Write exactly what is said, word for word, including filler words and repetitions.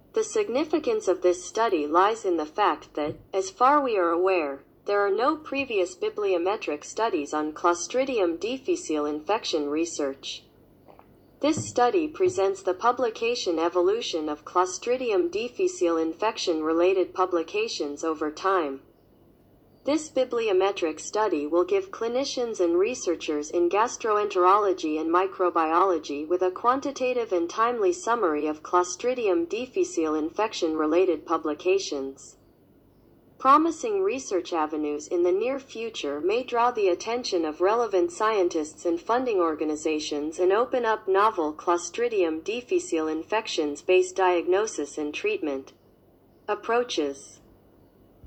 The significance of this study lies in the fact that, as far we are aware, there are no previous bibliometric studies on Clostridium difficile infection research. This study presents the publication evolution of Clostridium difficile infection-related publications over time. This bibliometric study will give clinicians and researchers in gastroenterology and microbiology with a quantitative and timely summary of Clostridium difficile infection-related publications. Promising research avenues in the near future may draw the attention of relevant scientists and funding organizations and open up novel Clostridium difficile infections-based diagnosis and treatment approaches.